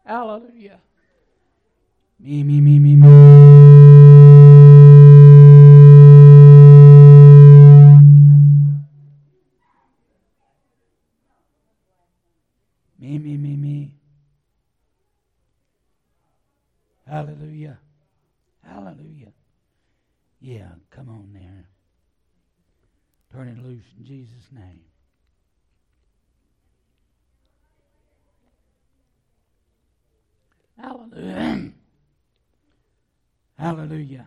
Hallelujah. Me, me, me, me, me. Me, me, me, me. Hallelujah. Hallelujah. Yeah, come on there. Turn it loose in Jesus' name. Hallelujah. Hallelujah.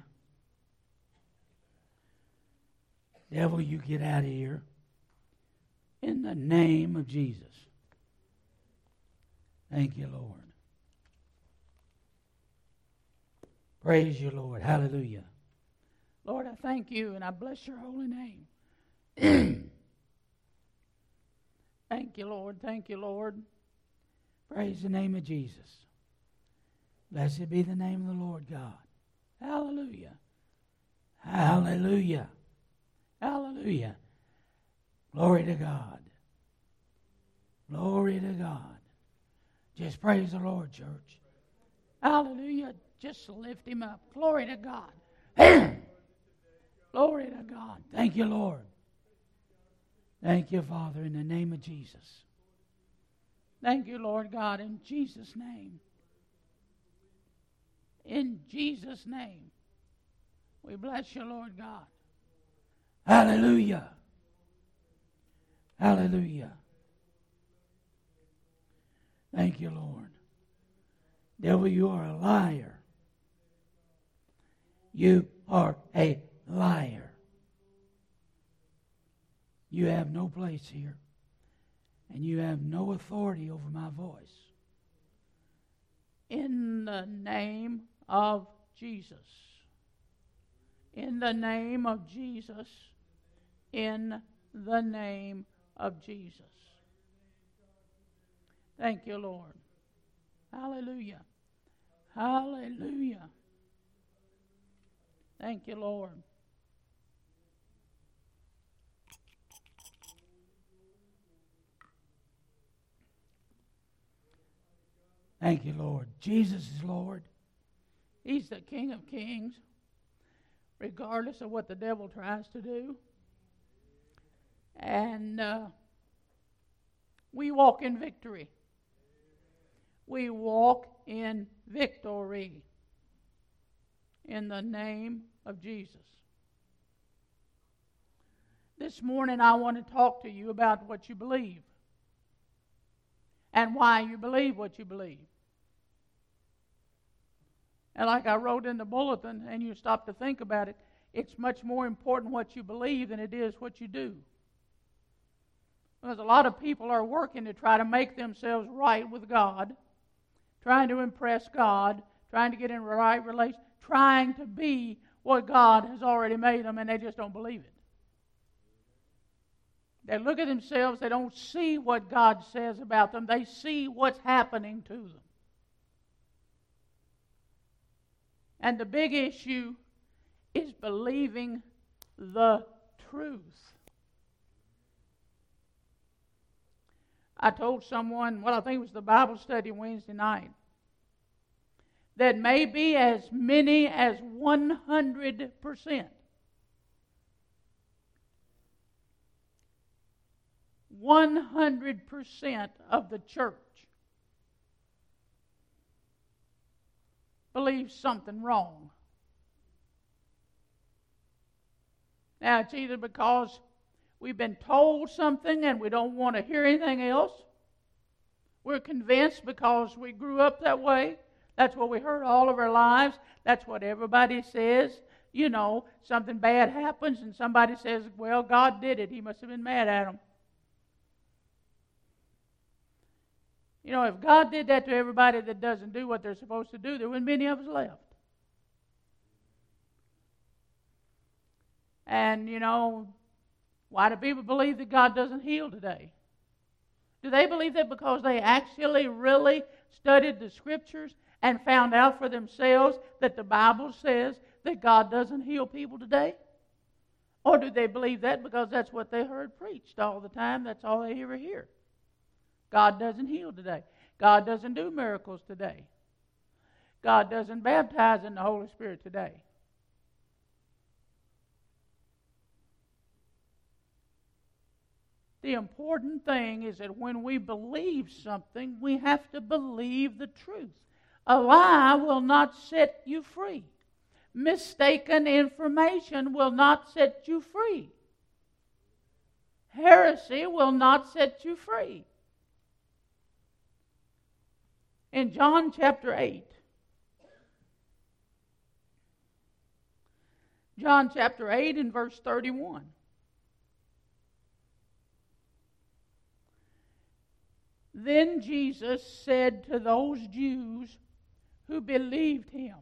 Devil, you get out of here. In the name of Jesus. Thank you, Lord. Praise you, Lord. Hallelujah. Lord, I thank you and I bless your holy name. Thank you, Lord. Thank you, Lord. Praise the name of Jesus. Blessed be the name of the Lord God. Hallelujah. Hallelujah. Hallelujah. Glory to God. Glory to God. Just praise the Lord, church. Hallelujah. Just lift him up. Glory to God. Glory to God. Thank you, Lord. Thank you, Father, in the name of Jesus. Thank you, Lord God, in Jesus' name. In Jesus' name. We bless you, Lord God. Hallelujah. Hallelujah. Thank you, Lord. Devil, you are a liar. You are a liar. You have no place here. And you have no authority over my voice. In the name of Jesus. In the name of Jesus. In the name of Jesus. Thank you, Lord. Hallelujah. Hallelujah. Thank you, Lord. Thank you, Lord. Jesus is Lord. He's the King of Kings, regardless of what the devil tries to do. And we walk in victory. We walk in victory in the name of Jesus. This morning I want to talk to you about what you believe and why you believe what you believe. And like I wrote in the bulletin, and you stop to think about it, it's much more important what you believe than it is what you do. Because a lot of people are working to try to make themselves right with God, trying to impress God, trying to get in right relation, trying to be what God has already made them, and they just don't believe it. They look at themselves, they don't see what God says about them, they see what's happening to them. And the big issue is believing the truth. I told someone, I think it was the Bible study Wednesday night, that maybe as many as 100%. 100% of the church believes something wrong. Now, it's either because we've been told something and we don't want to hear anything else. We're convinced because we grew up that way. That's what we heard all of our lives. That's what everybody says. You know, something bad happens and somebody says, well, God did it. He must have been mad at them. You know, if God did that to everybody that doesn't do what they're supposed to do, there wouldn't be any of us left. And, you know, why do people believe that God doesn't heal today? Do they believe that because they actually really studied the Scriptures and found out for themselves that the Bible says that God doesn't heal people today? Or do they believe that because that's what they heard preached all the time? That's all they ever hear. God doesn't heal today. God doesn't do miracles today. God doesn't baptize in the Holy Spirit today. The important thing is that when we believe something, we have to believe the truth. A lie will not set you free. Mistaken information will not set you free. Heresy will not set you free. In John chapter 8, John chapter 8 and verse 31. Then Jesus said to those Jews who believed him.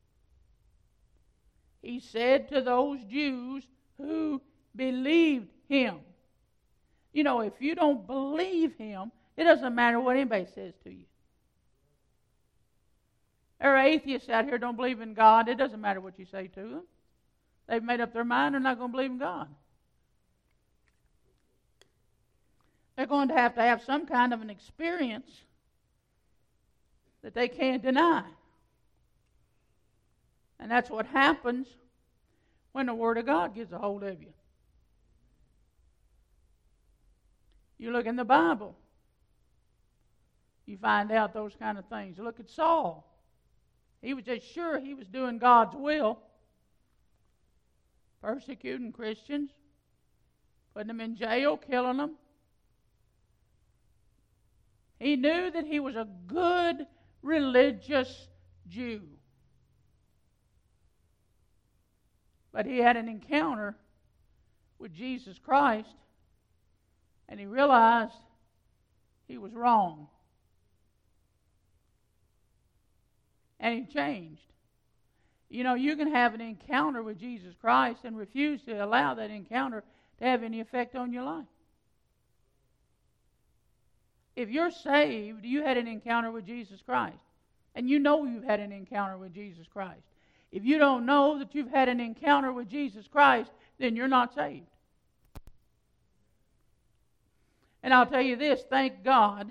He said to those Jews who believed him. You know, if you don't believe him, it doesn't matter what anybody says to you. There are atheists out here who don't believe in God. It doesn't matter what you say to them. They've made up their mind they're not going to believe in God. They're going to have some kind of an experience that they can't deny. And that's what happens when the Word of God gets a hold of you. You look in the Bible, you find out those kind of things. Look at Saul. He was just sure he was doing God's will, persecuting Christians, putting them in jail, killing them. He knew that he was a good religious Jew. But he had an encounter with Jesus Christ, and he realized he was wrong. And he changed. You know, you can have an encounter with Jesus Christ and refuse to allow that encounter to have any effect on your life. If you're saved, you had an encounter with Jesus Christ. And you know you've had an encounter with Jesus Christ. If you don't know that you've had an encounter with Jesus Christ, then you're not saved. And I'll tell you this, thank God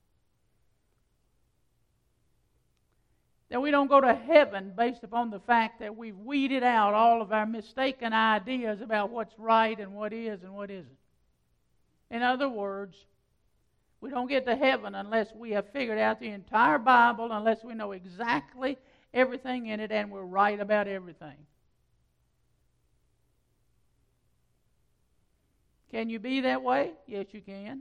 that we don't go to heaven based upon the fact that we've weeded out all of our mistaken ideas about what's right and what is and what isn't. In other words, we don't get to heaven unless we have figured out the entire Bible, unless we know exactly everything in it and we're right about everything. Can you be that way? Yes, you can.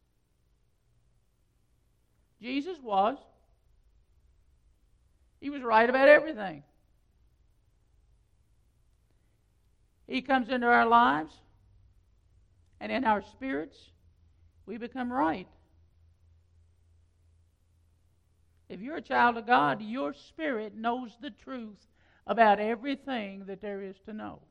Jesus was. He was right about everything. He comes into our lives, and in our spirits, we become right. If you're a child of God, your spirit knows the truth about everything that there is to know.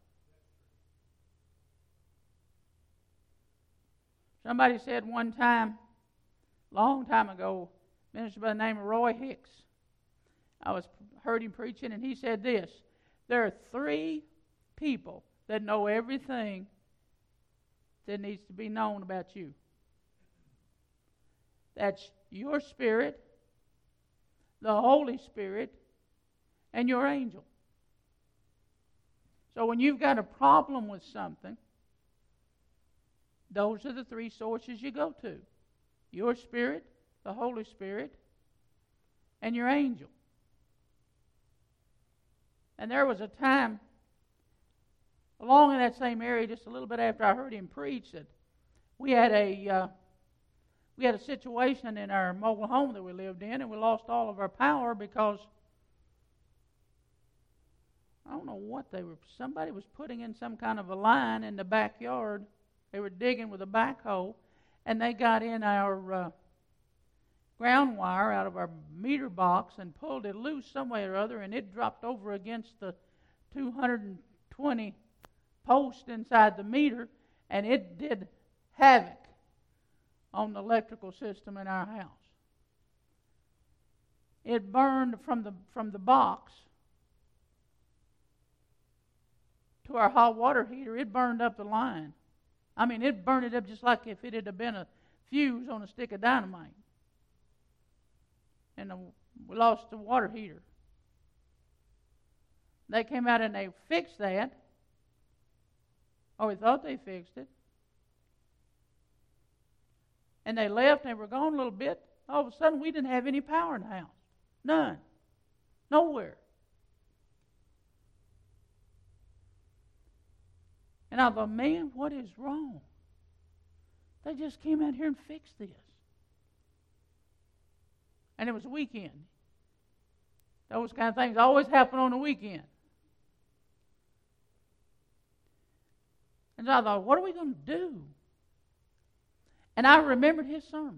Somebody said one time, long time ago, a minister by the name of Roy Hicks, I heard him preaching, and he said this: there are 3 people that know everything that needs to be known about you. That's your spirit, the Holy Spirit, and your angel. So when you've got a problem with something, those are the 3 sources you go to. Your spirit, the Holy Spirit, and your angel. And there was a time along in that same area, just a little bit after I heard him preach, that we had a situation in our mobile home that we lived in, and we lost all of our power because I don't know what somebody was putting in some kind of a line in the backyard. They were digging with a backhoe, and they got in our ground wire out of our meter box and pulled it loose some way or other, and it dropped over against the 220 post inside the meter, and it did havoc on the electrical system in our house. It burned from the box to our hot water heater. It burned up the line. I mean, it burned it up just like if it had been a fuse on a stick of dynamite. and we lost the water heater. They came out and they fixed that. Or we thought they fixed it. And they left and they were gone a little bit. All of a sudden, we didn't have any power in the house. None. Nowhere. And I thought, man, what is wrong? They just came out here and fixed this. And it was a weekend. Those kind of things always happen on the weekend. And so I thought, what are we going to do? And I remembered his sermon.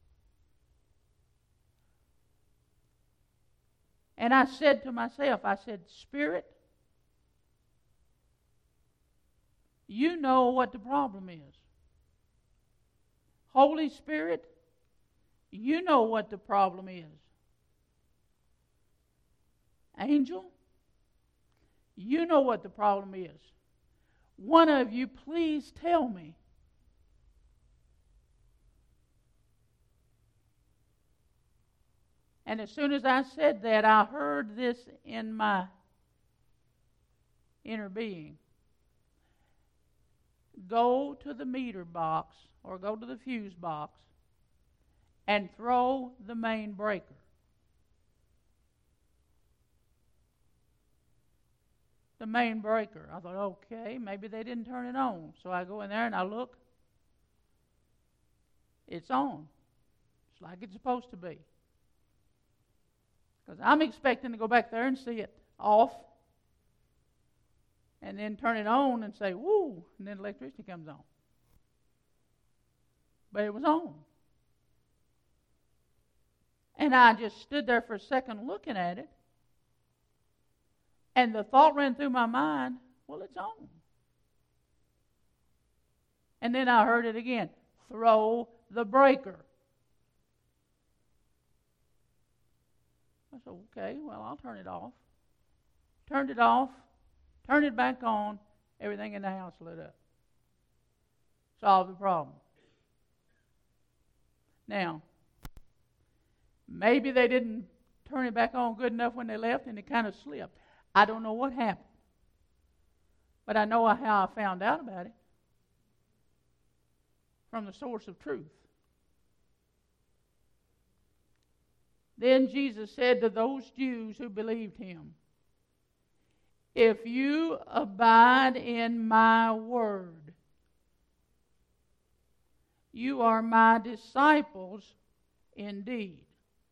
And I said to myself, I said, Spirit, you know what the problem is. Holy Spirit, you know what the problem is. Angel, you know what the problem is. One of you, please tell me. And as soon as I said that, I heard this in my inner being. Go to the meter box or go to the fuse box and throw the main breaker. The main breaker. I thought, okay, maybe they didn't turn it on. So I go in there and I look. It's on. It's like it's supposed to be. Because I'm expecting to go back there and see it off and then turn it on and say, woo, and then electricity comes on. But it was on. And I just stood there for a second looking at it. And the thought ran through my mind, well, it's on. And then I heard it again, throw the breaker. I said, okay, well, I'll turn it off. Turned it off, turned it back on, everything in the house lit up. Solved the problem. Now, maybe they didn't turn it back on good enough when they left and it kind of slipped. I don't know what happened. But I know how I found out about it. From the source of truth. Then Jesus said to those Jews who believed him, if you abide in my word, you are my disciples indeed.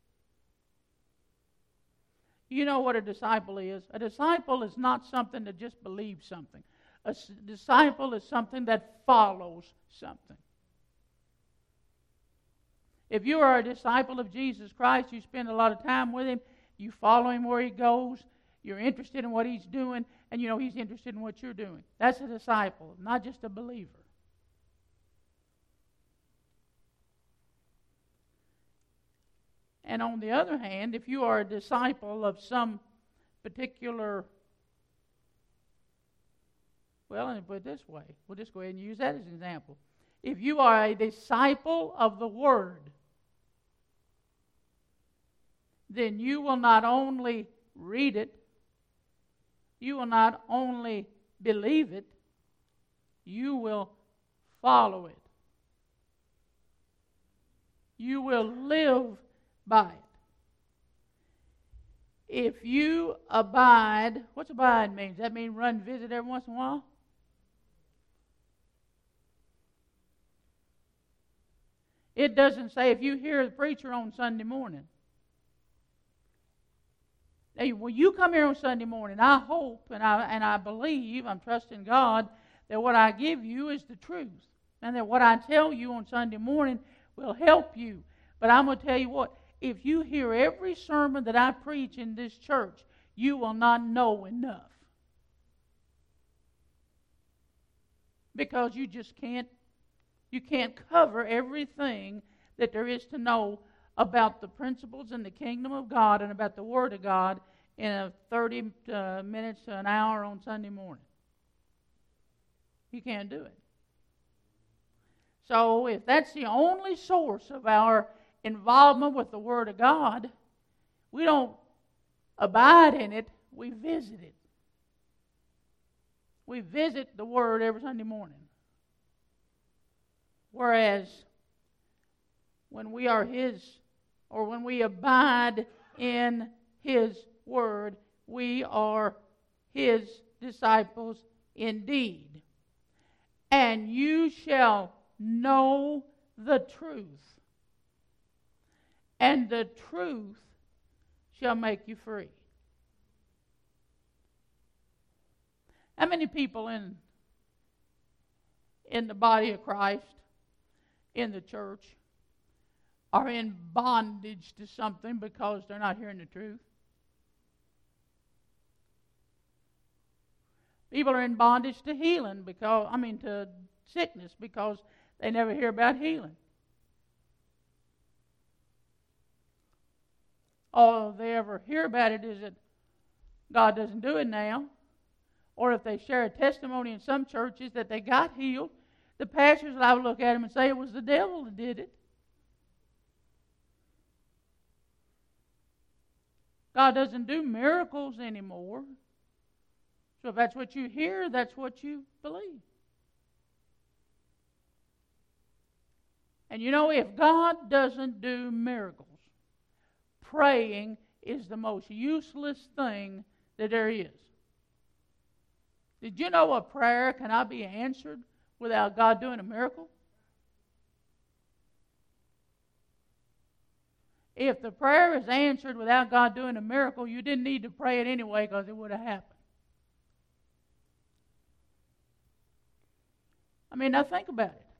You know what a disciple is? A disciple is not something that just believes something. A disciple is something that follows something. If you are a disciple of Jesus Christ, you spend a lot of time with him, you follow him where he goes, you're interested in what he's doing, and you know he's interested in what you're doing. That's a disciple, not just a believer. And on the other hand, if you are a disciple of some particular, well, let me put it this way. We'll just go ahead and use that as an example. If you are a disciple of the Word, then you will not only read it, you will not only believe it, you will follow it. You will live by it. If you abide, what's abide mean? Does that mean run visit every once in a while? It doesn't say if you hear the preacher on Sunday morning. Hey, well, you come here on Sunday morning. I hope and I believe, I'm trusting God, that what I give you is the truth. And that what I tell you on Sunday morning will help you. But I'm going to tell you what, if you hear every sermon that I preach in this church, you will not know enough. Because you just can't cover everything that there is to know about the principles in the kingdom of God and about the Word of God in a 30 minutes to an hour on Sunday morning. You can't do it. So if that's the only source of our involvement with the Word of God, We don't abide in it, we visit it. We visit the Word every Sunday morning. Whereas when we are His, or when we abide in His Word, we are His disciples indeed. And you shall know the truth, and the truth shall make you free. How many people in the body of Christ, in the church, are in bondage to something because they're not hearing the truth? People are in bondage to healing to sickness because they never hear about healing. All they ever hear about it is that God doesn't do it now. Or if they share a testimony in some churches that they got healed, the pastors will look at them and say it was the devil that did it. God doesn't do miracles anymore. So if that's what you hear, that's what you believe. And if God doesn't do miracles, praying is the most useless thing that there is. Did you know a prayer cannot be answered without God doing a miracle? If the prayer is answered without God doing a miracle, you didn't need to pray it anyway because it would have happened. Now think about it.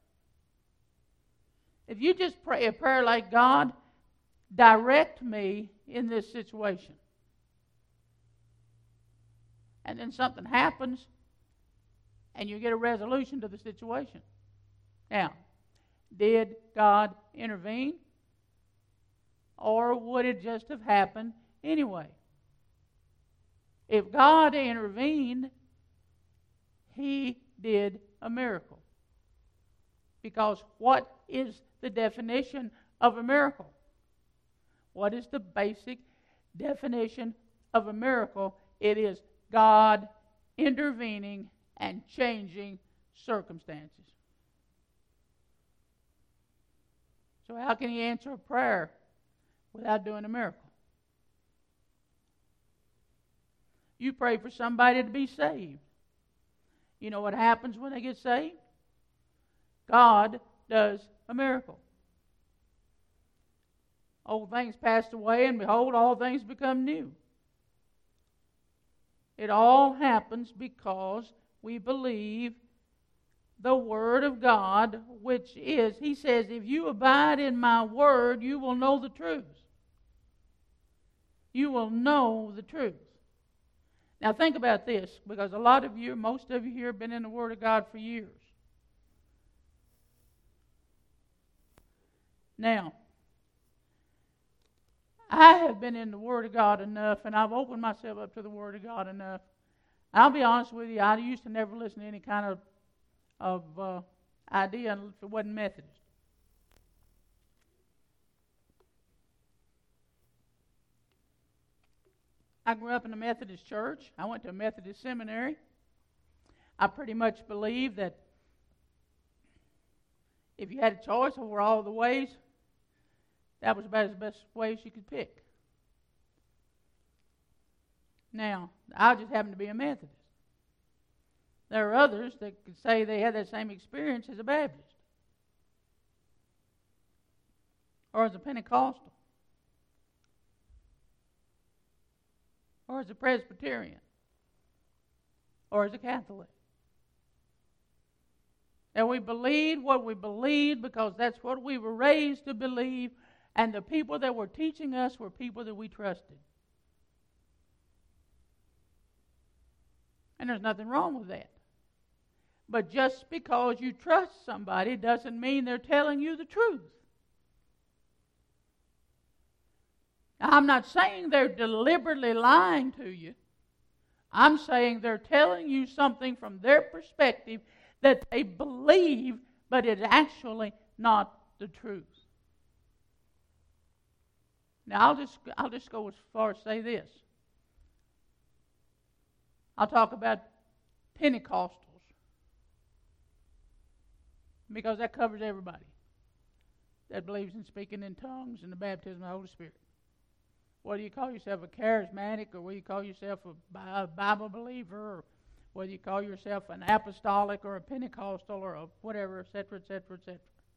If you just pray a prayer like, God, direct me in this situation, and then something happens, and you get a resolution to the situation. Now, did God intervene? Or would it just have happened anyway? If God intervened, He did a miracle. Because what is the definition of a miracle? What is the basic definition of a miracle? It is God intervening and changing circumstances. So how can He answer a prayer without doing a miracle? You pray for somebody to be saved. You know what happens when they get saved? God does a miracle. Old things passed away, and behold, all things become new. It all happens because we believe the Word of God, which is, He says, if you abide in my Word, you will know the truth. You will know the truth. Now think about this, because a lot of you, most of you here have been in the Word of God for years. Now, I have been in the Word of God enough, and I've opened myself up to the Word of God enough. I'll be honest with you, I used to never listen to any kind of idea if it wasn't Methodist. I grew up in a Methodist church. I went to a Methodist seminary. I pretty much believe that if you had a choice over all the ways, that was about as best ways you could pick. Now, I just happen to be a Methodist. There are others that could say they had that same experience as a Baptist or as a Pentecostal or as a Presbyterian or as a Catholic. And we believed what we believed because that's what we were raised to believe, and the people that were teaching us were people that we trusted. And there's nothing wrong with that. But just because you trust somebody doesn't mean they're telling you the truth. Now, I'm not saying they're deliberately lying to you. I'm saying they're telling you something from their perspective that they believe, but it's actually not the truth. Now, I'll just go as far as say this. I'll talk about Pentecostals, because that covers everybody that believes in speaking in tongues and the baptism of the Holy Spirit. Whether you call yourself a charismatic, or whether you call yourself a Bible believer, or whether you call yourself an apostolic or a Pentecostal or a whatever, etc., etc., etc.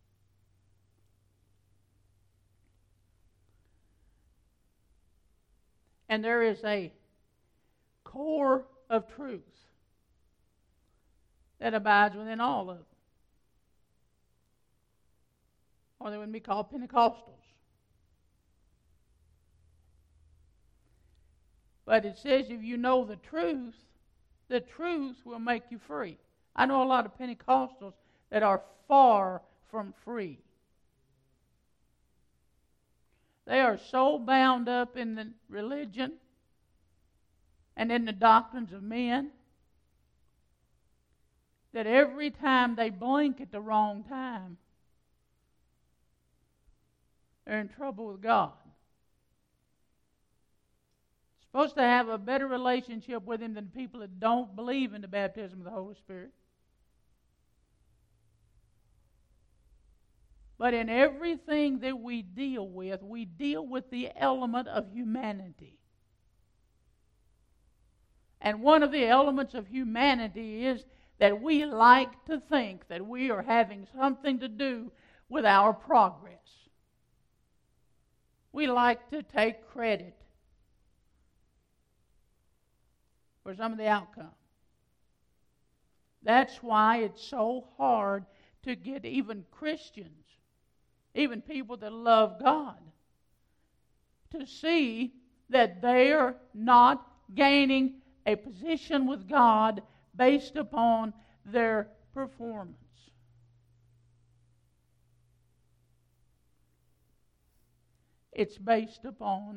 And there is a core of truth that abides within all of them. Or they wouldn't be called Pentecostals. But it says if you know the truth will make you free. I know a lot of Pentecostals that are far from free. They are so bound up in the religion and in the doctrines of men that every time they blink at the wrong time, they're in trouble with God. Supposed to have a better relationship with Him than people that don't believe in the baptism of the Holy Spirit. But in everything that we deal with the element of humanity. And one of the elements of humanity is that we like to think that we are having something to do with our progress. We like to take credit for some of the outcome. That's why it's so hard to get even Christians, even people that love God, to see that they are not gaining a position with God based upon their performance. It's based upon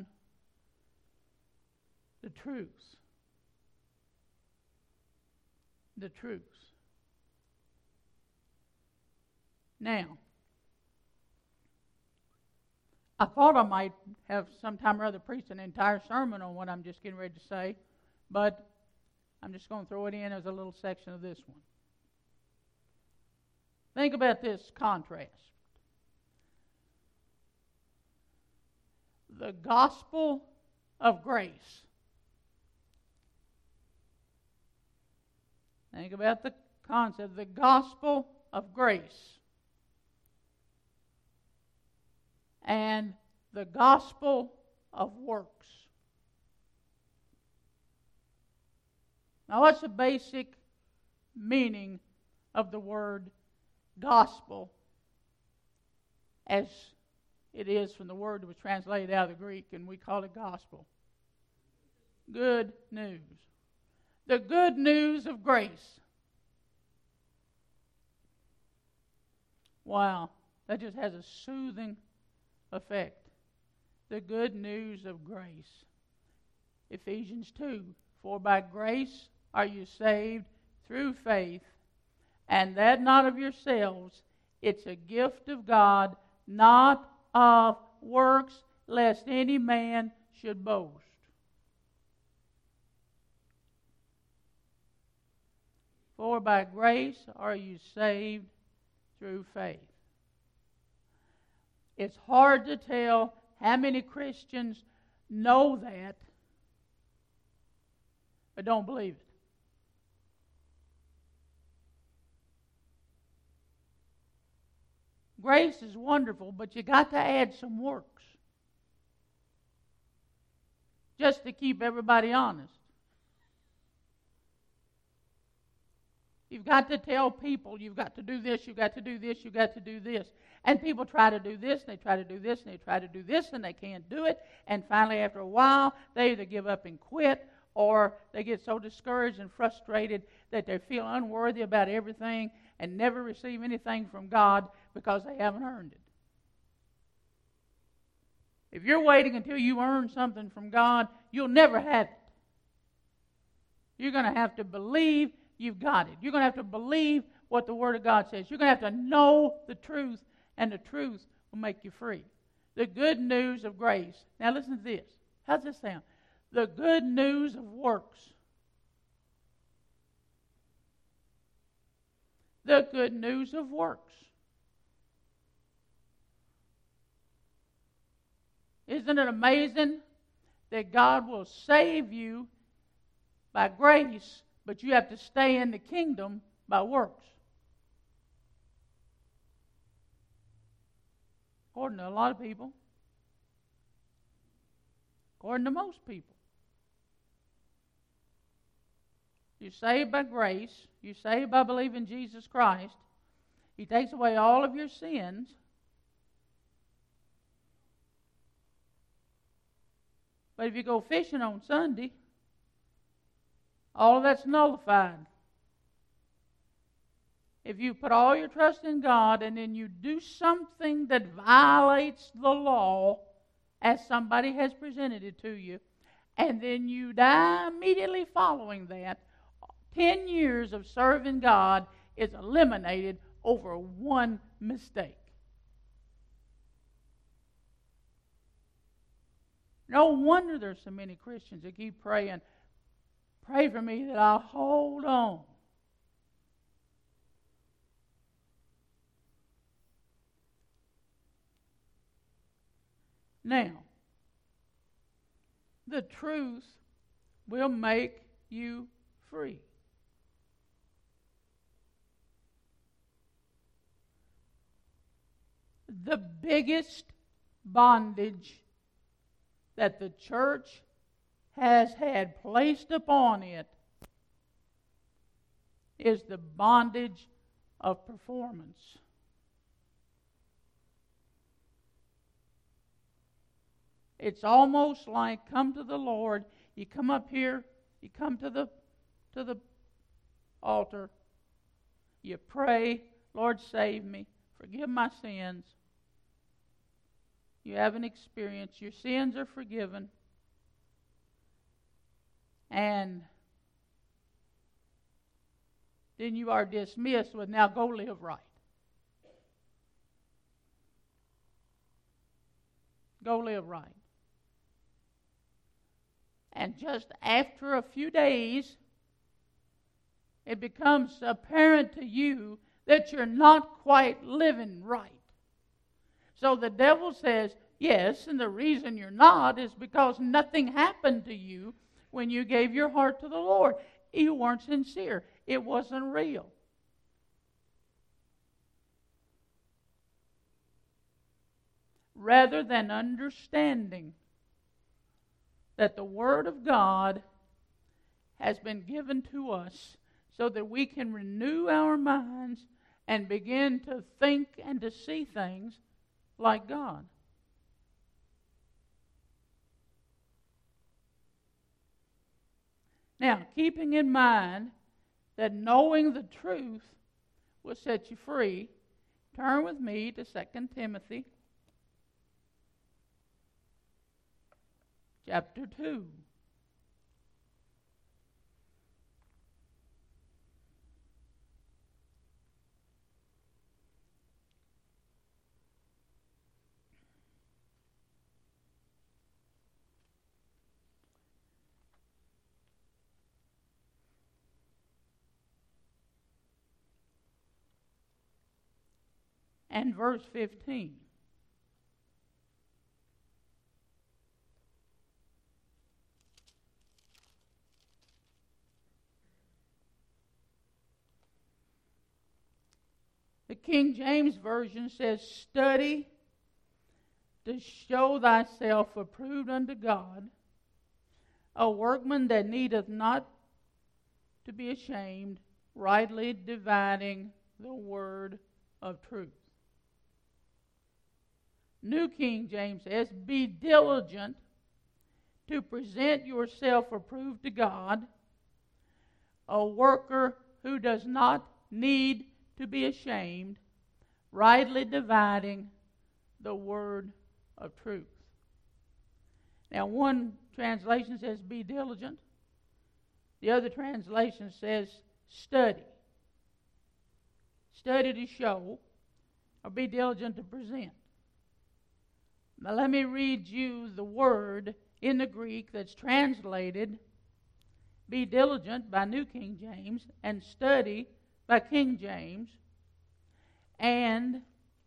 the truth. The truth. Now, I thought I might have sometime or other preached an entire sermon on what I'm just getting ready to say, but I'm just going to throw it in as a little section of this one. Think about this contrast. The gospel of grace. Think about the concept, the gospel of grace. And the gospel of works. Now, what's the basic meaning of the word gospel as it is from the word that was translated out of the Greek, and we call it gospel? Good news. The good news of grace. Wow, that just has a soothing effect. The good news of grace. Ephesians 2, for by grace are you saved through faith, and that not of yourselves, it's a gift of God, not of works, lest any man should boast. For by grace are you saved through faith. It's hard to tell how many Christians know that but don't believe it. Grace is wonderful, but you got to add some works just to keep everybody honest. You've got to tell people, you've got to do this, you've got to do this, you've got to do this. And people try to do this, and they try to do this, and they try to do this, and they can't do it. And finally, after a while, they either give up and quit, or they get so discouraged and frustrated that they feel unworthy about everything and never receive anything from God because they haven't earned it. If you're waiting until you earn something from God, you'll never have it. You're going to have to believe you've got it. You're going to have to believe what the Word of God says. You're going to have to know the truth, and the truth will make you free. The good news of grace. Now listen to this. How's this sound? The good news of works. The good news of works. Isn't it amazing that God will save you by grace, but you have to stay in the kingdom by works? According to a lot of people. According to most people. You're saved by grace. You're saved by believing Jesus Christ. He takes away all of your sins. But if you go fishing on Sunday, all of that's nullified. If you put all your trust in God and then you do something that violates the law as somebody has presented it to you, and then you die immediately following that, 10 years of serving God is eliminated over one mistake. No wonder there's so many Christians that keep praying, pray for me that I'll hold on. Now, the truth will make you free. The biggest bondage that the church has had placed upon it is the bondage of performance. It's almost like come to the Lord, you come up here, you come to the altar, you pray, Lord save me, forgive my sins. You have an experience, your sins are forgiven, and then you are dismissed with, now go live right. Go live right. And just after a few days, it becomes apparent to you that you're not quite living right. So the devil says, yes, and the reason you're not is because nothing happened to you when you gave your heart to the Lord. You weren't sincere. It wasn't real. Rather than understanding that the Word of God has been given to us so that we can renew our minds and begin to think and to see things like God. Now, keeping in mind that knowing the truth will set you free, turn with me to 2 Timothy chapter 2. And verse 15. The King James Version says, study to show thyself approved unto God, a workman that needeth not to be ashamed, rightly dividing the word of truth. New King James says, be diligent to present yourself approved to God, a worker who does not need to be ashamed, rightly dividing the word of truth. Now, one translation says, be diligent. The other translation says, study. Study to show, or be diligent to present. Now let me read you the word in the Greek that's translated be diligent by New King James and study by King James. And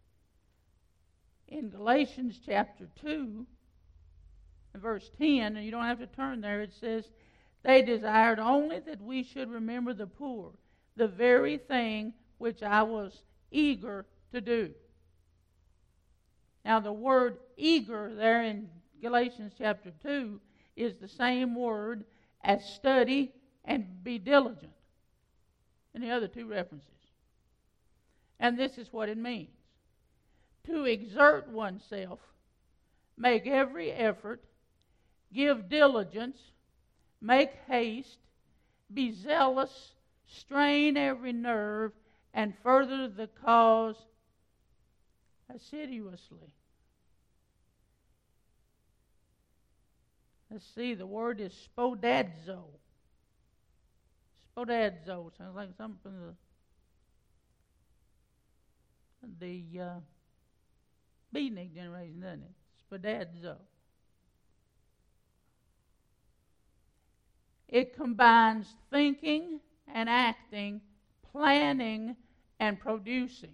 in Galatians chapter 2 and verse 10, and you don't have to turn there, it says, they desired only that we should remember the poor, the very thing which I was eager to do. Now the word eager there in Galatians chapter 2 is the same word as study and be diligent in the other two references. And this is what it means. To exert oneself, make every effort, give diligence, make haste, be zealous, strain every nerve, and further the cause assiduously. Let's see, the word is spodadzo. Spodadzo sounds like something from the beatnik generation, doesn't it? Spodadzo. It combines thinking and acting, planning and producing.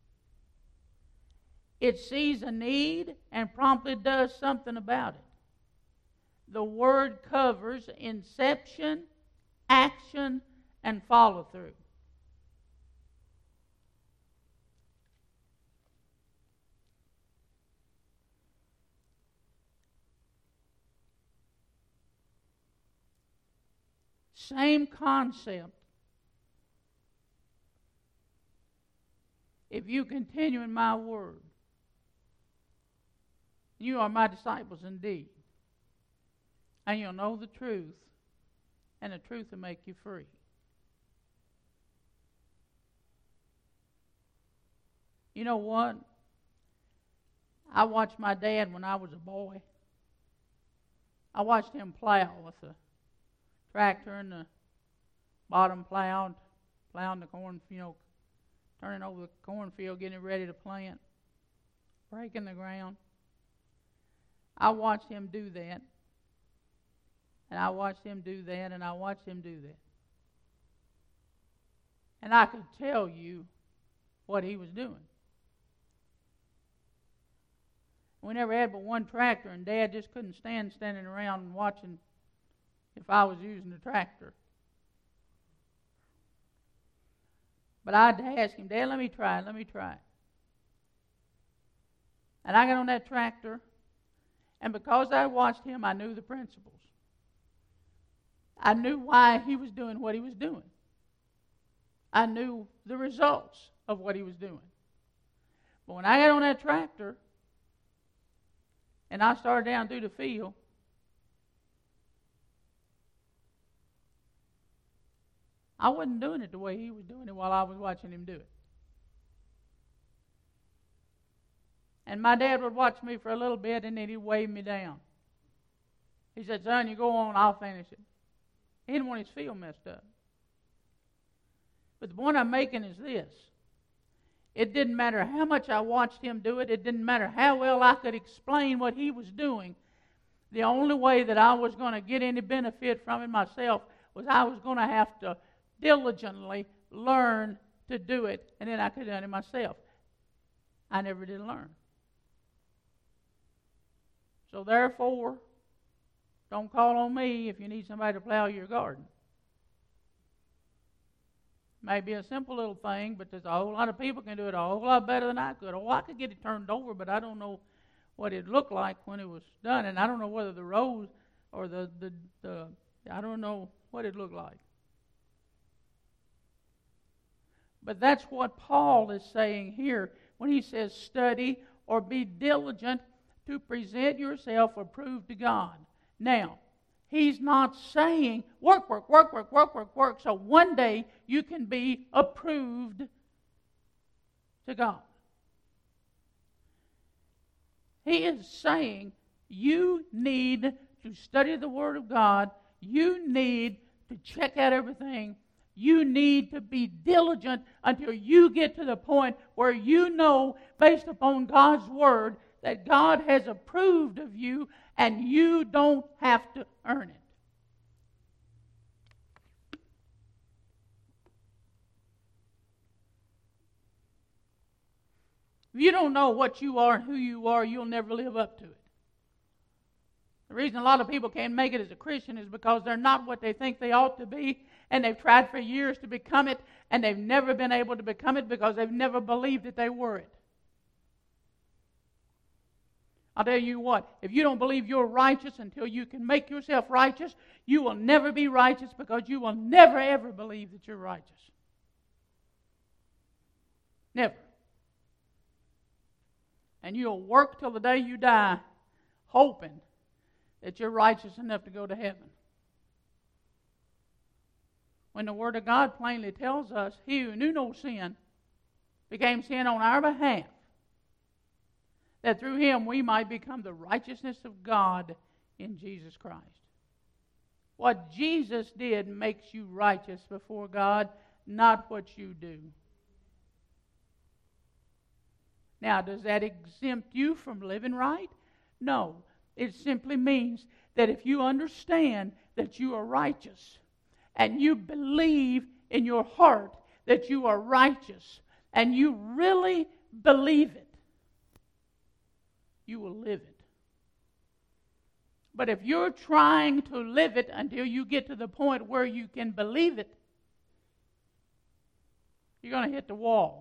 It sees a need and promptly does something about it. The word covers inception, action, and follow-through. Same concept. If you continue in my word, you are my disciples indeed. And you'll know the truth, and the truth will make you free. You know what? I watched my dad when I was a boy. I watched him plow with the tractor and the bottom plowing the corn, turning over the cornfield, getting it ready to plant, breaking the ground. I watched him do that. And I watched him do that, and I watched him do that. And I could tell you what he was doing. We never had but one tractor, and Dad just couldn't stand standing around and watching if I was using the tractor. But I'd ask him, Dad, let me try it. And I got on that tractor, and because I watched him, I knew the principles. I knew why he was doing what he was doing. I knew the results of what he was doing. But when I got on that tractor and I started down through the field, I wasn't doing it the way he was doing it while I was watching him do it. And my dad would watch me for a little bit, and then he'd wave me down. He said, son, you go on, I'll finish it. He didn't want his field messed up. But the point I'm making is this. It didn't matter how much I watched him do it. It didn't matter how well I could explain what he was doing. The only way that I was going to get any benefit from it myself was I was going to have to diligently learn to do it, and then I could have done it myself. I never did learn. So therefore, don't call on me if you need somebody to plow your garden. May be a simple little thing, but there's a whole lot of people can do it a whole lot better than I could. Oh, I could get it turned over, but I don't know what it looked like when it was done, and I don't know whether the rows or I don't know what it looked like. But that's what Paul is saying here when he says study or be diligent to present yourself approved to God. Now, he's not saying work, so one day you can be approved to God. He is saying you need to study the Word of God. You need to check out everything. You need to be diligent until you get to the point where you know, based upon God's Word, that God has approved of you, and you don't have to earn it. If you don't know what you are and who you are, you'll never live up to it. The reason a lot of people can't make it as a Christian is because they're not what they think they ought to be, and they've tried for years to become it, and they've never been able to become it because they've never believed that they were it. I'll tell you what, if you don't believe you're righteous until you can make yourself righteous, you will never be righteous because you will never ever believe that you're righteous. Never. And you'll work till the day you die hoping that you're righteous enough to go to heaven. When the Word of God plainly tells us, He who knew no sin became sin on our behalf, that through Him we might become the righteousness of God in Jesus Christ. What Jesus did makes you righteous before God, not what you do. Now, does that exempt you from living right? No. It simply means that if you understand that you are righteous and you believe in your heart that you are righteous and you really believe it, you will live it. But if you're trying to live it until you get to the point where you can believe it, you're going to hit the wall.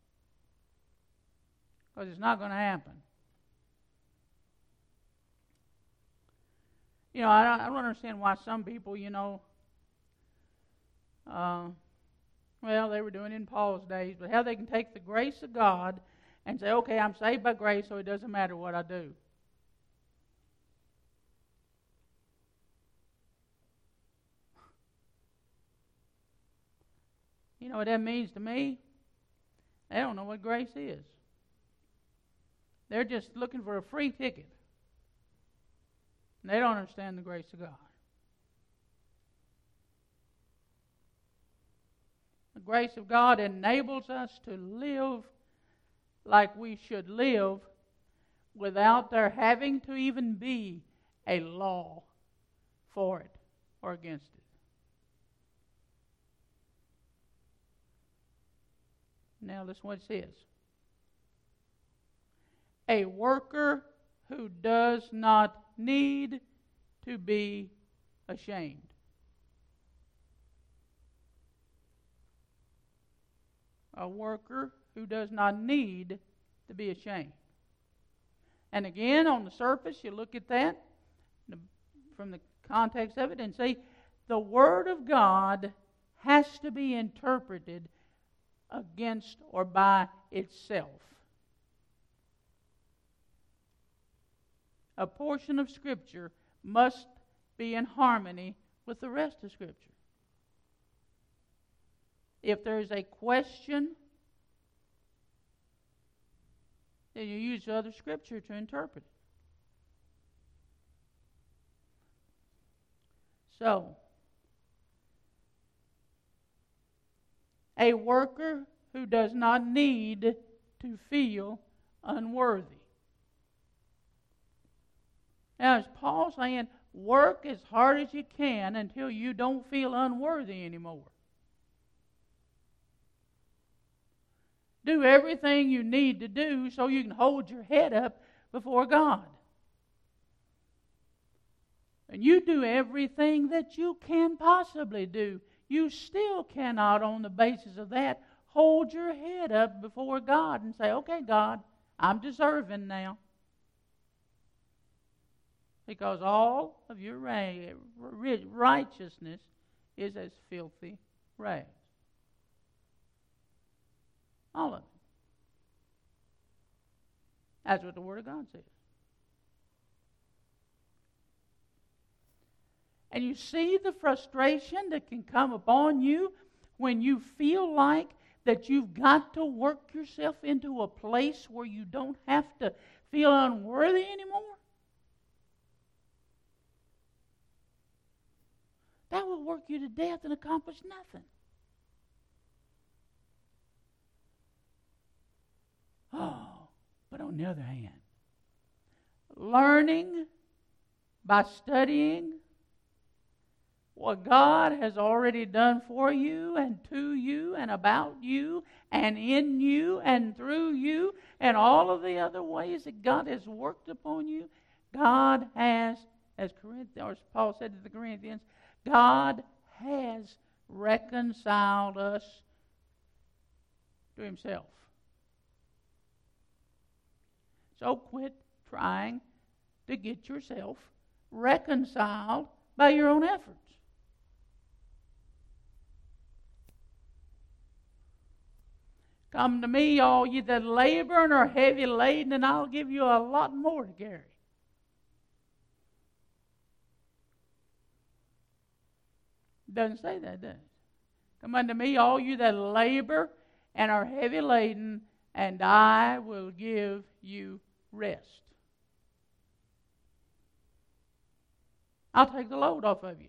Because it's not going to happen. You know, I don't understand why some people, well, they were doing it in Paul's days, but how they can take the grace of God and say, okay, I'm saved by grace, so it doesn't matter what I do. You know what that means to me? They don't know what grace is. They're just looking for a free ticket. And they don't understand the grace of God. The grace of God enables us to live like we should live without there having to even be a law for it or against it. Now listen what it says. A worker who does not need to be ashamed. A worker who does not need to be ashamed. And again, on the surface, you look at that from the context of it and see the Word of God has to be interpreted against or by itself. A portion of Scripture must be in harmony with the rest of Scripture. If there is a question, then you use other Scripture to interpret it. So, a worker who does not need to feel unworthy. Now, is Paul saying, work as hard as you can until you don't feel unworthy anymore? Do everything you need to do so you can hold your head up before God. And you do everything that you can possibly do. You still cannot, on the basis of that, hold your head up before God and say, okay, God, I'm deserving now. Because all of your righteousness is as filthy rags. All of it. That's what the Word of God says. And you see the frustration that can come upon you when you feel like that you've got to work yourself into a place where you don't have to feel unworthy anymore? That will work you to death and accomplish nothing. Oh, but on the other hand, learning, by studying what God has already done for you and to you and about you and in you and through you and all of the other ways that God has worked upon you. God has, as Paul said to the Corinthians, God has reconciled us to Himself. So quit trying to get yourself reconciled by your own efforts. Come to me, all ye that labor and are heavy laden, and I'll give you a lot more to carry. Doesn't say that, does it? Come unto me, all you that labor and are heavy laden, and I will give you rest. I'll take the load off of you.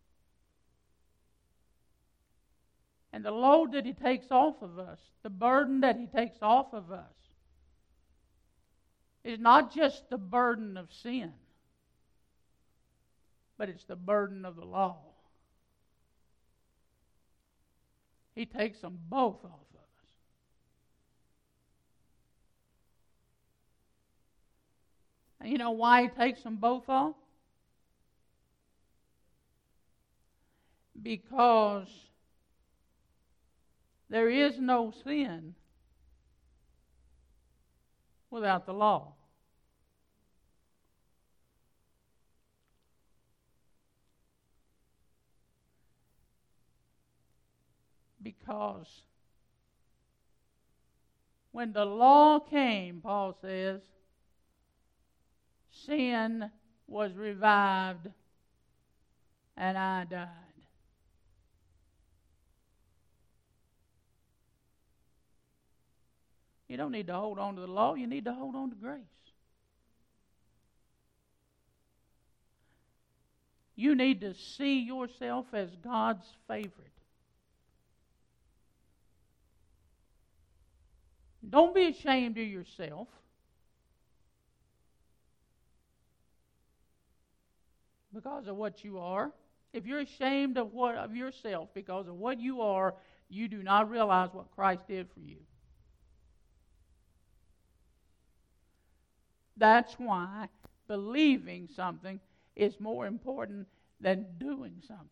And the load that He takes off of us, the burden that He takes off of us, is not just the burden of sin, but it's the burden of the law. He takes them both off of us. And you know why He takes them both off? Because there is no sin without the law. Because when the law came, Paul says, sin was revived and I died. You don't need to hold on to the law. You need to hold on to grace. You need to see yourself as God's favorite. Don't be ashamed of yourself. Because of what you are. If you're ashamed of yourself because of what you are, you do not realize what Christ did for you. That's why believing something is more important than doing something.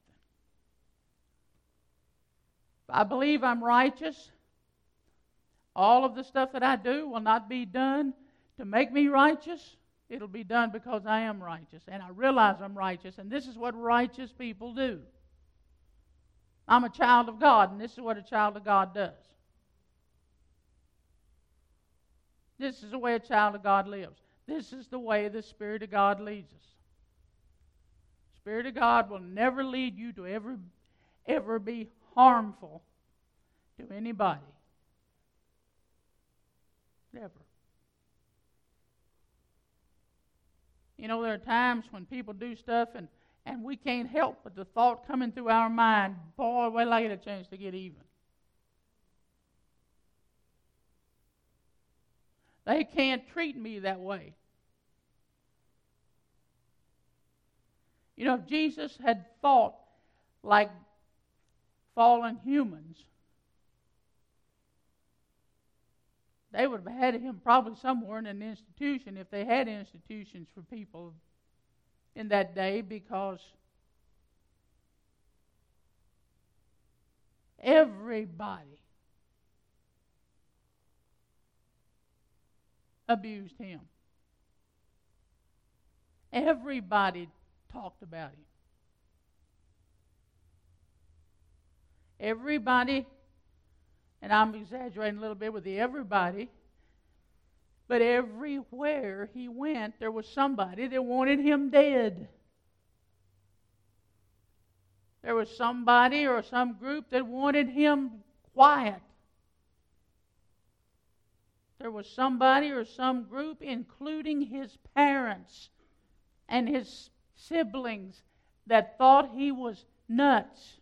If I believe I'm righteous, all of the stuff that I do will not be done to make me righteous. It'll be done because I am righteous, and I realize I'm righteous, and this is what righteous people do. I'm a child of God, and this is what a child of God does. This is the way a child of God lives. This is the way the Spirit of God leads us. The Spirit of God will never lead you to ever be harmful to anybody. Never. You know, there are times when people do stuff and we can't help but the thought coming through our mind, boy, wait till I get a chance to get even. They can't treat me that way. You know, if Jesus had thought like fallen humans, they would have had him probably somewhere in an institution, if they had institutions for people in that day, because everybody abused him. Everybody talked about him. Everybody, and I'm exaggerating a little bit with the everybody, but everywhere he went, there was somebody that wanted him dead. There was somebody or some group that wanted him quiet. There was somebody or some group, including his parents and his siblings, that thought he was nuts.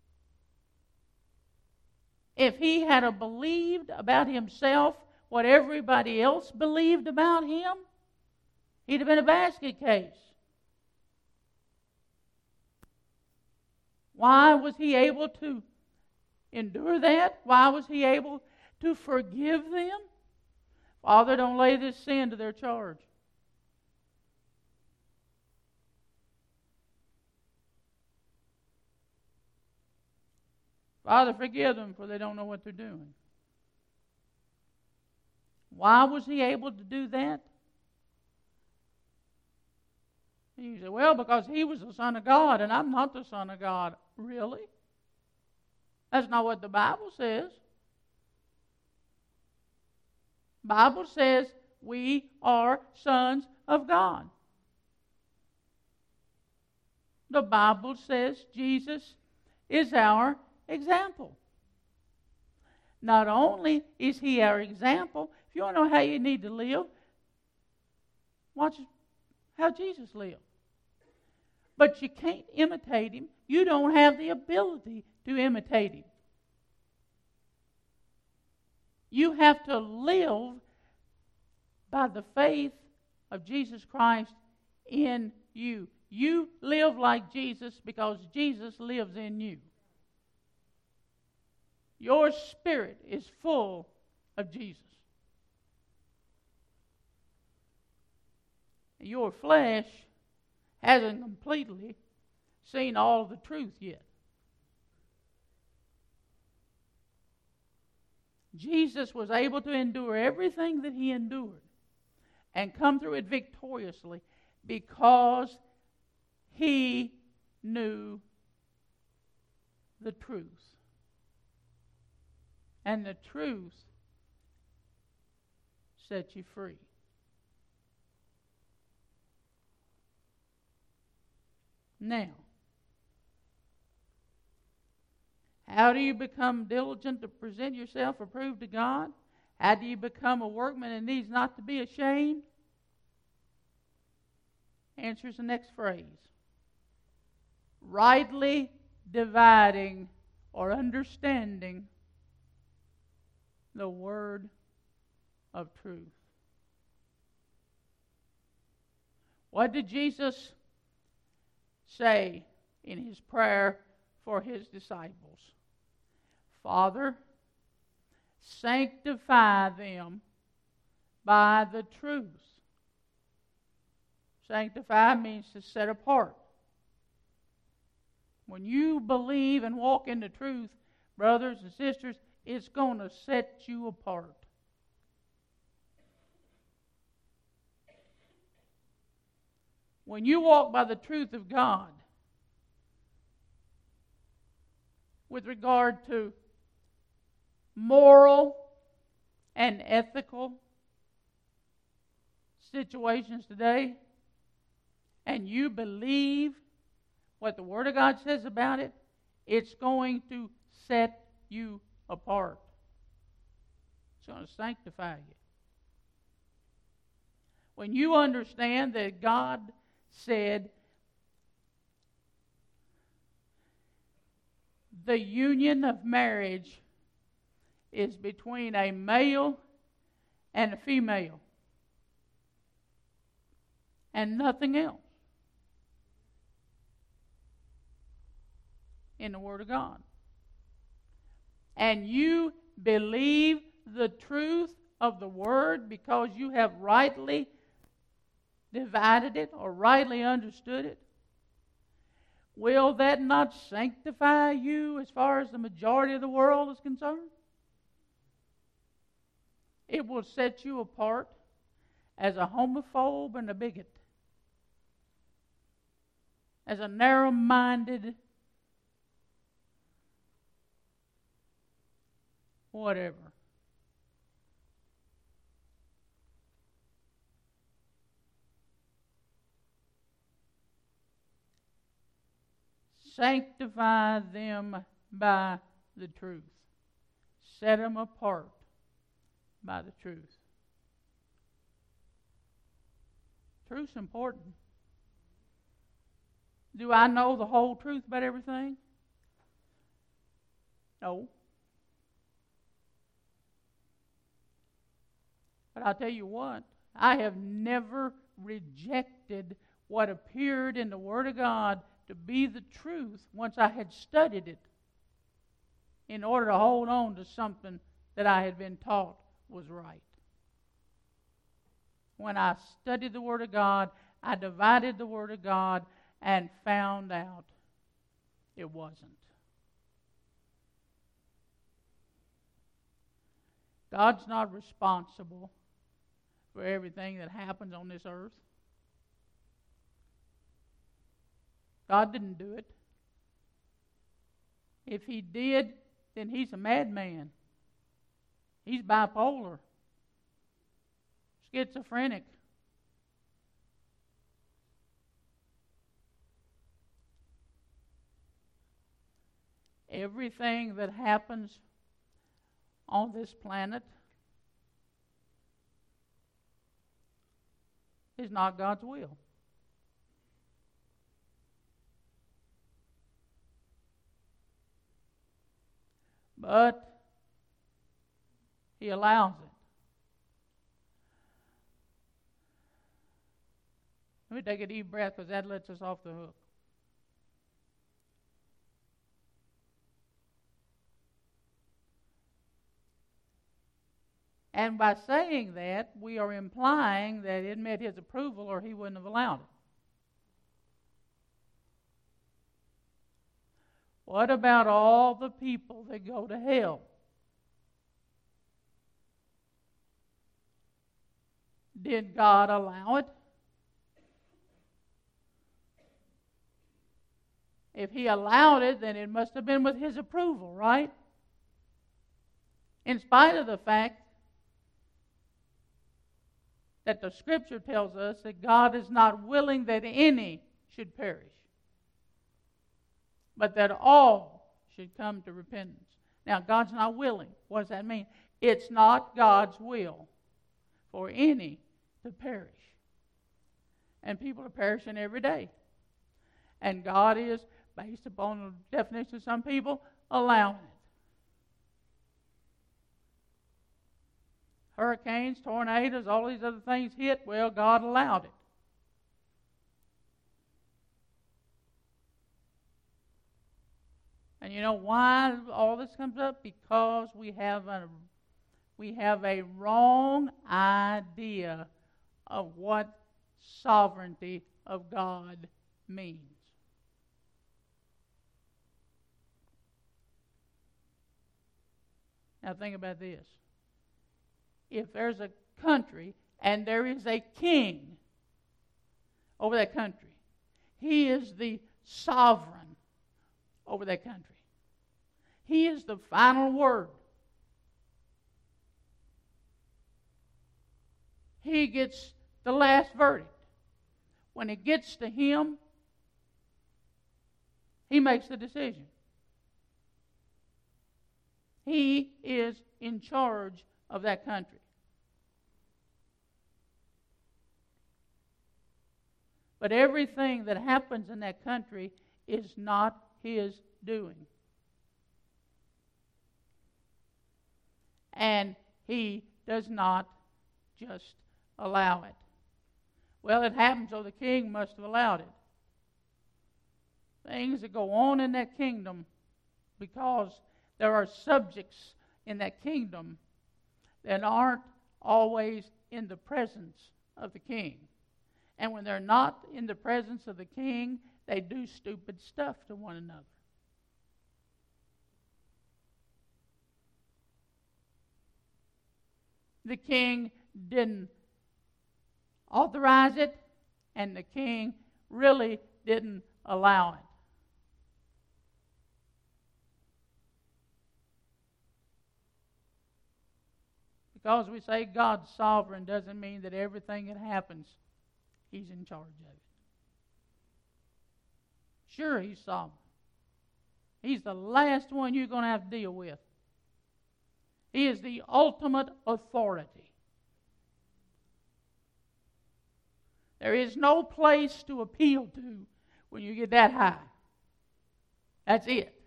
If he had believed about himself what everybody else believed about him, He'd have been a basket case. Why was he able to endure that? Why was he able to forgive them? Father, don't lay this sin to their charge. Father, forgive them, for they don't know what they're doing. Why was he able to do that? You say, well, because he was the Son of God, and I'm not the Son of God. Really? That's not what the Bible says. The Bible says we are sons of God. The Bible says Jesus is our example. Not only is he our example, if you want to know how you need to live, watch how Jesus lived. But you can't imitate him. You don't have the ability to imitate him. You have to live by the faith of Jesus Christ in you. You live like Jesus because Jesus lives in you. Your spirit is full of Jesus. Your flesh hasn't completely seen all of the truth yet. Jesus was able to endure everything that he endured and come through it victoriously because he knew the truth. And the truth set you free. Now, how do you become diligent to present yourself approved to God? How do you become a workman that needs not to be ashamed? Answers the next phrase. Rightly dividing or understanding the word of truth. What did Jesus say in his prayer for his disciples? Father, sanctify them by the truth. Sanctify means to set apart. When you believe and walk in the truth, brothers and sisters, it's going to set you apart. When you walk by the truth of God, with regard to moral and ethical situations today, and you believe what the Word of God says about it, it's going to set you apart. It's going to sanctify you. When you understand that God said the union of marriage is between a male and a female and nothing else in the Word of God, and you believe the truth of the Word because you have rightly divided it or rightly understood it, will that not sanctify you as far as the majority of the world is concerned? It will set you apart as a homophobe and a bigot, as a narrow-minded whatever. Sanctify them by the truth. Set them apart by the truth. Truth's important. Do I know the whole truth about everything? No. But I'll tell you what, I have never rejected what appeared in the Word of God to be the truth once I had studied it in order to hold on to something that I had been taught was right. When I studied the Word of God, I divided the Word of God and found out it wasn't. God's not responsible for everything that happens on this earth. God didn't do it. If He did, then He's a madman. He's bipolar, schizophrenic. Everything that happens on this planet is not God's will. But He allows it. Let me take a deep breath because that lets us off the hook. And by saying that, we are implying that it met His approval or He wouldn't have allowed it. What about all the people that go to hell? Did God allow it? If He allowed it, then it must have been with His approval, right? In spite of the fact that the Scripture tells us that God is not willing that any should perish, but that all should come to repentance. Now, God's not willing. What does that mean? It's not God's will for any to perish. And people are perishing every day. And God is, based upon the definition of some people, allowing it. Hurricanes, tornadoes, all these other things hit. Well, God allowed it. And you know why all this comes up? Because we have a wrong idea of what sovereignty of God means. Now think about this. If there's a country and there is a king over that country, he is the sovereign over that country. He is the final word. He gets the last verdict. When it gets to him, he makes the decision. He is in charge of that country. But everything that happens in that country is not his doing. And he does not just allow it. Well, it happened, so the king must have allowed it. Things that go on in that kingdom, because there are subjects in that kingdom that aren't always in the presence of the king. And when they're not in the presence of the king, they do stupid stuff to one another. The king didn't authorize it, and the king really didn't allow it. Because we say God's sovereign doesn't mean that everything that happens, He's in charge of it. Sure, He's sovereign. He's the last one you're going to have to deal with. He is the ultimate authority. There is no place to appeal to when you get that high. That's it.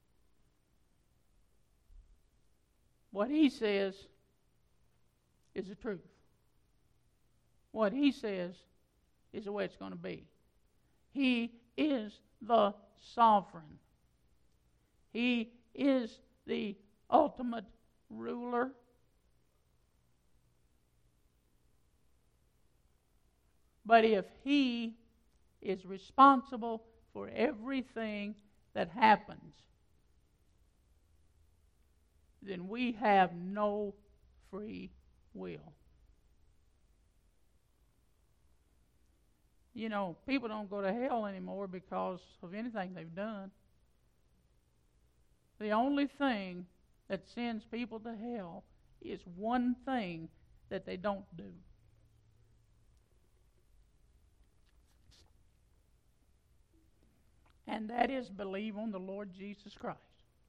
What He says is the truth. What He says is the way it's going to be. He is the sovereign. He is the ultimate ruler. But if He is responsible for everything that happens, then we have no free will. You know, people don't go to hell anymore because of anything they've done. The only thing that sends people to hell is one thing that they don't do. And that is believe on the Lord Jesus Christ.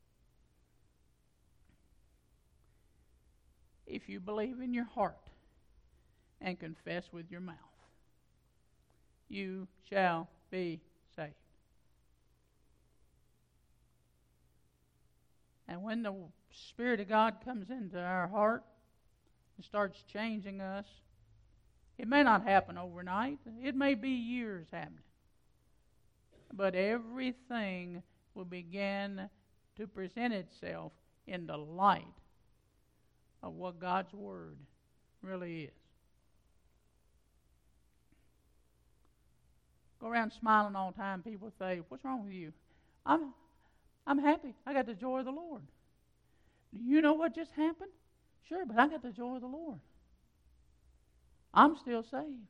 If you believe in your heart and confess with your mouth, you shall be saved. And when the Spirit of God comes into our heart and starts changing us, it may not happen overnight. It may be years happening. But everything will begin to present itself in the light of what God's Word really is. Go around smiling all the time. People say, "What's wrong with you?" I'm happy. I got the joy of the Lord. Do you know what just happened? Sure, but I got the joy of the Lord. I'm still saved.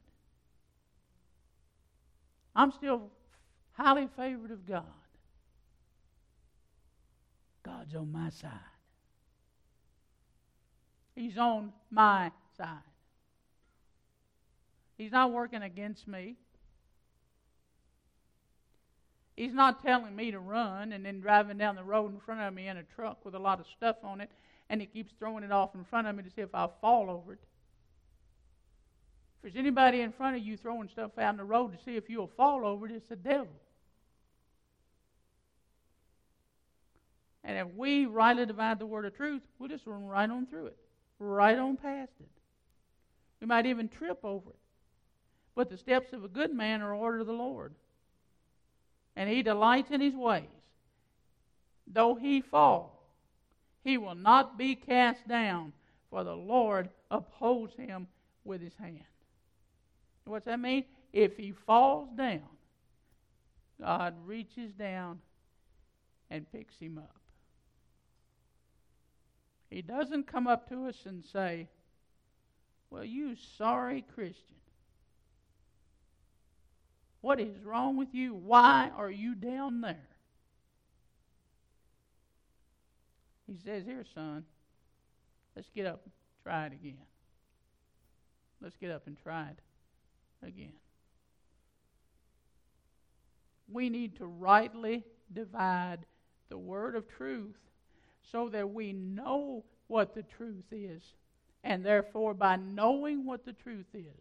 I'm still highly favored of God. God's on my side. He's on my side. He's not working against me. He's not telling me to run and then driving down the road in front of me in a truck with a lot of stuff on it, and he keeps throwing it off in front of me to see if I'll fall over it. If there's anybody in front of you throwing stuff out in the road to see if you'll fall over it, it's the devil. And if we rightly divide the word of truth, we'll just run right on through it, right on past it. We might even trip over it. But the steps of a good man are ordered of the Lord, and he delights in his ways. Though he fall, he will not be cast down, for the Lord upholds him with his hand. What's that mean? If he falls down, God reaches down and picks him up. He doesn't come up to us and say, "Well, you sorry Christian. What is wrong with you? Why are you down there?" He says, "Here, son, let's get up and try it again. Let's get up and try it again." We need to rightly divide the word of truth so that we know what the truth is, and therefore by knowing what the truth is,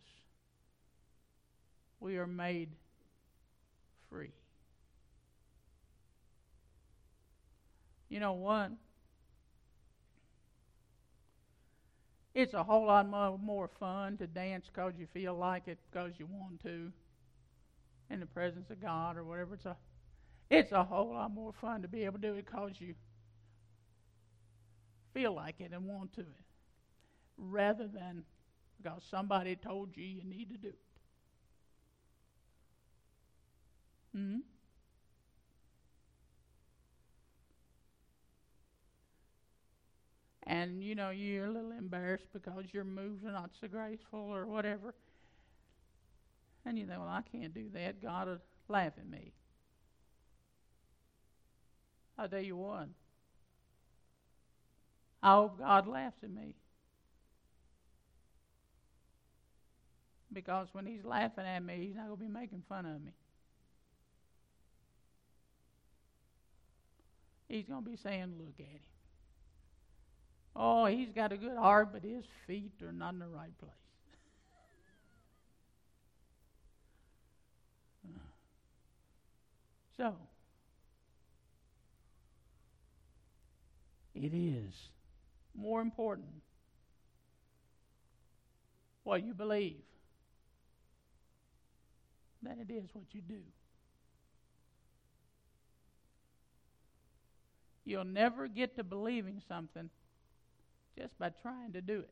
we are made free. You know what? It's a whole lot more fun to dance because you feel like it, because you want to, in the presence of God or whatever. It's a whole lot more fun to be able to do it because you feel like it and want to it, rather than because somebody told you you need to do it. And you know, you're a little embarrassed because your moves are not so graceful or whatever. And you think, "Well, I can't do that. God will laugh at me." I'll tell you what. I hope God laughs at me. Because when he's laughing at me, he's not going to be making fun of me. He's going to be saying, "Look at him. Oh, he's got a good heart, but his feet are not in the right place." So, it is more important what you believe than it is what you do. You'll never get to believing something just by trying to do it.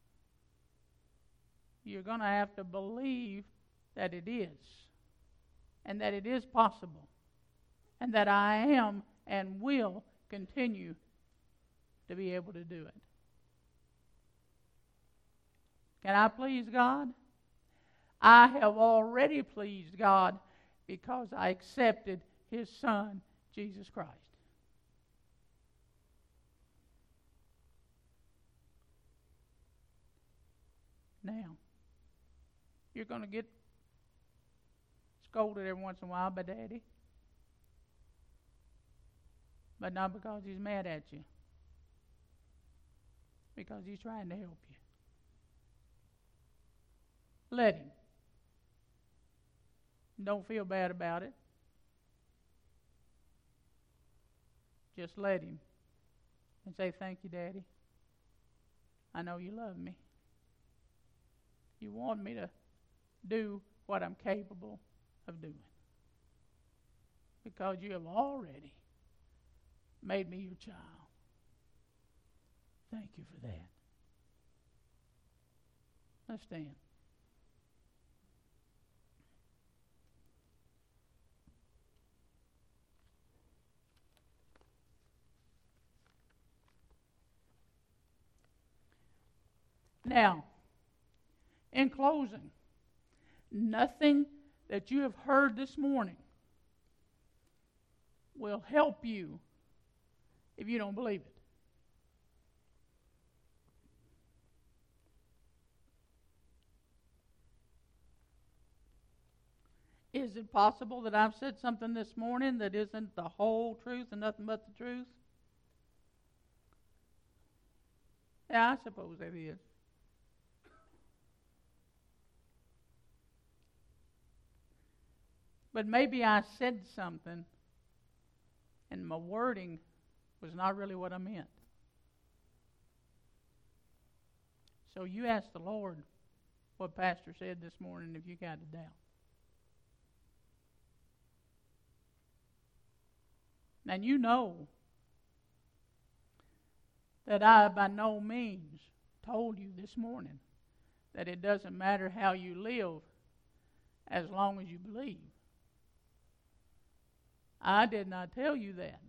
You're going to have to believe that it is, and that it is possible, and that I am and will continue to be able to do it. Can I please God? I have already pleased God because I accepted His Son, Jesus Christ. Now, you're going to get scolded every once in a while by Daddy, but not because He's mad at you, because He's trying to help you. Let Him. Don't feel bad about it. Just let Him and say, thank you, Daddy. I know you love me. You want me to do what I'm capable of doing, because you have already made me your child. Thank you for that. Let's stand. Now, in closing, nothing that you have heard this morning will help you if you don't believe it. Is it possible that I've said something this morning that isn't the whole truth and nothing but the truth? Yeah, I suppose it is. But maybe I said something and my wording was not really what I meant. So you ask the Lord what Pastor said this morning if you got a doubt. And you know that I by no means told you this morning that it doesn't matter how you live as long as you believe. I did not tell you that.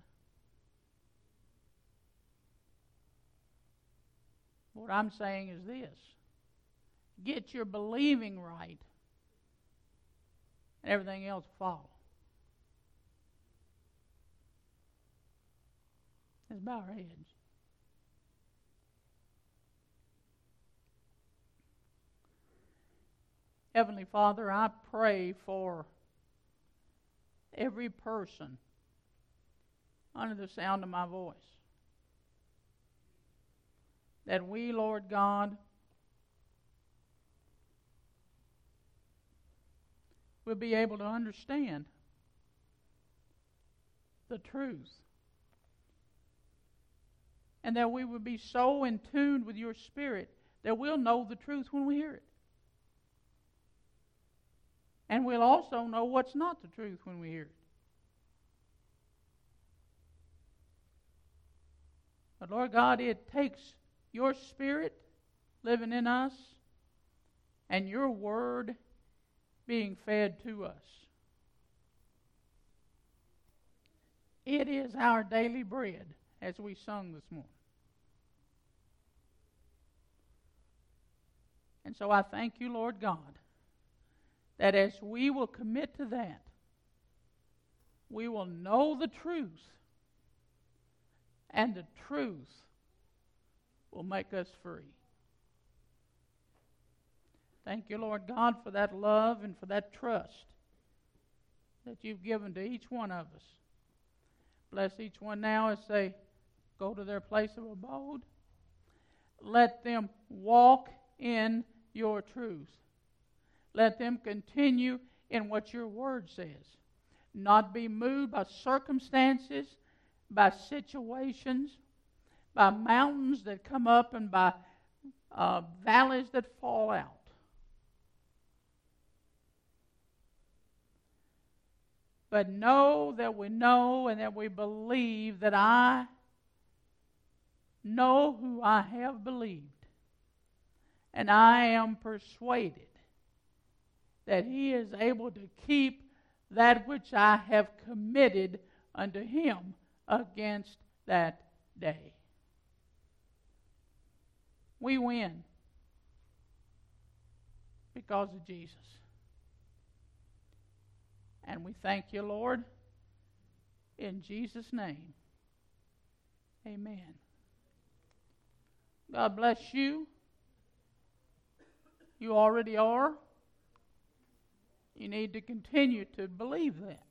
What I'm saying is this: get your believing right, and everything else will follow. Let's bow our heads. Heavenly Father, I pray for every person under the sound of my voice, that we, Lord God, will be able to understand the truth, and that we will be so in tune with your Spirit that we'll know the truth when we hear it. And we'll also know what's not the truth when we hear it. But Lord God, it takes your Spirit living in us and your word being fed to us. It is our daily bread, as we sung this morning. And so I thank you, Lord God, that as we will commit to that, we will know the truth, and the truth will make us free. Thank you, Lord God, for that love and for that trust that you've given to each one of us. Bless each one now as they go to their place of abode. Let them walk in your truth. Let them continue in what your word says. Not be moved by circumstances, by situations, by mountains that come up and by valleys that fall out. but know that we know and that we believe that I know who I have believed. And I am persuaded that He is able to keep that which I have committed unto Him against that day. We win because of Jesus. And we thank you, Lord, in Jesus' name. Amen. God bless you. You already are. You need to continue to believe that.